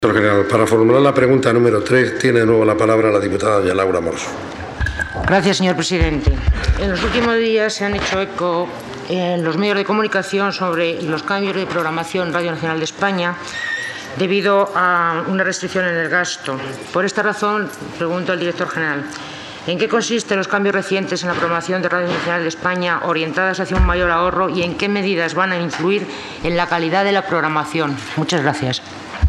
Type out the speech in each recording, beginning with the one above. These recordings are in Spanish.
Director General, para formular la pregunta número 3, tiene de nuevo la palabra la diputada doña Laura Morso. Gracias, señor presidente. En los últimos días se han hecho eco en los medios de comunicación sobre los cambios de programación en Radio Nacional de España debido a una restricción en el gasto. Por esta razón, pregunto al director general, ¿en qué consisten los cambios recientes en la programación de Radio Nacional de España orientadas hacia un mayor ahorro y en qué medidas van a influir en la calidad de la programación? Muchas gracias.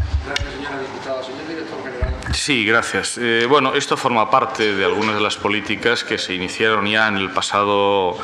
Sí, gracias. Bueno, esto forma parte de algunas de las políticas que se iniciaron ya en el pasado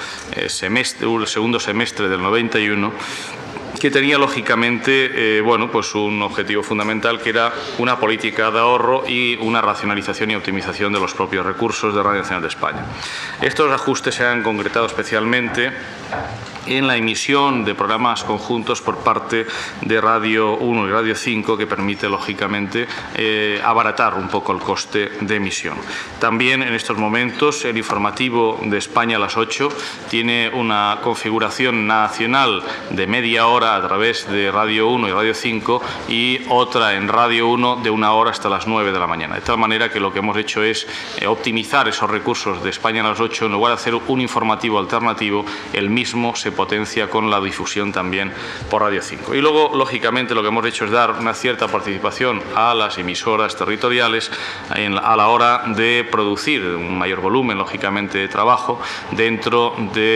segundo semestre del 91, que tenía lógicamente pues un objetivo fundamental, que era una política de ahorro y una racionalización y optimización de los propios recursos de Radio Nacional de España. Estos ajustes se han concretado especialmente en la emisión de programas conjuntos por parte de Radio 1 y Radio 5, que permite, lógicamente, abaratar un poco el coste de emisión. También, en estos momentos, el informativo de España a las 8 tiene una configuración nacional de media hora a través de Radio 1 y Radio 5 y otra en Radio 1 de 1 hora hasta las 9 de la mañana. De tal manera que lo que hemos hecho es optimizar esos recursos de España a las 8. En lugar de hacer un informativo alternativo, el mismo se potencia con la difusión también por Radio 5. Y luego, lógicamente, lo que hemos hecho es dar una cierta participación a las emisoras territoriales a la hora de producir un mayor volumen, lógicamente, de trabajo dentro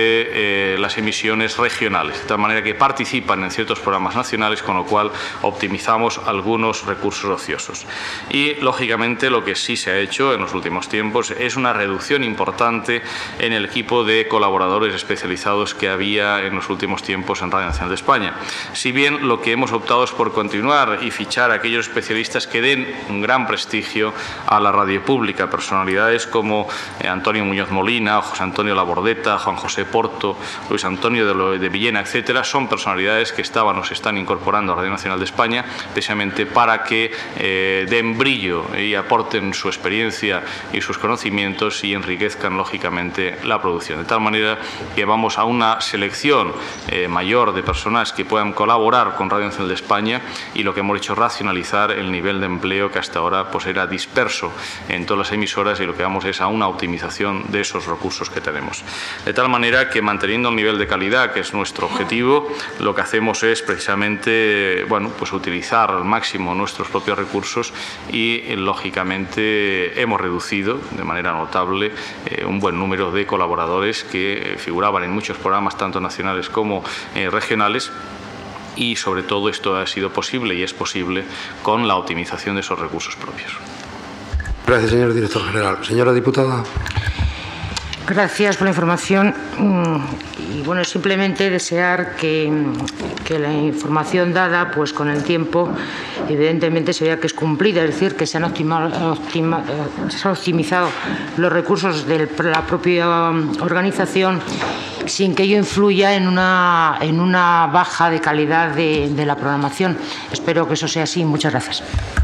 de las emisiones regionales, de tal manera que participan en ciertos programas nacionales, con lo cual optimizamos algunos recursos ociosos. Y, lógicamente, lo que sí se ha hecho en los últimos tiempos es una reducción importante en el equipo de colaboradores especializados que había en los últimos tiempos en Radio Nacional de España. Si bien lo que hemos optado es por continuar y fichar a aquellos especialistas que den un gran prestigio a la radio pública, personalidades como Antonio Muñoz Molina, José Antonio Labordeta, Juan José Porto, Luis Antonio de Villena, etcétera, son personalidades que estaban o se están incorporando a Radio Nacional de España precisamente para que den brillo y aporten su experiencia y sus conocimientos y enriquezcan, lógicamente, la producción. De tal manera que vamos a una selección mayor de personas que puedan colaborar con Radio Nacional de España, y lo que hemos hecho es racionalizar el nivel de empleo que hasta ahora pues era disperso en todas las emisoras, y lo que vamos es a una optimización de esos recursos que tenemos. De tal manera que, manteniendo el nivel de calidad, que es nuestro objetivo, lo que hacemos es precisamente pues utilizar al máximo nuestros propios recursos y, lógicamente, hemos reducido de manera notable un buen número de colaboradores que figuraban en muchos programas, tanto nacionales como regionales, y sobre todo esto ha sido posible y es posible con la optimización de esos recursos propios. Gracias, señor director general. Señora diputada. Gracias por la información. Y bueno, simplemente desear que la información dada, pues con el tiempo, evidentemente se vea que es cumplida, es decir, que se han optimizado los recursos de la propia organización sin que ello influya en una baja de calidad de la programación. Espero que eso sea así. Muchas gracias.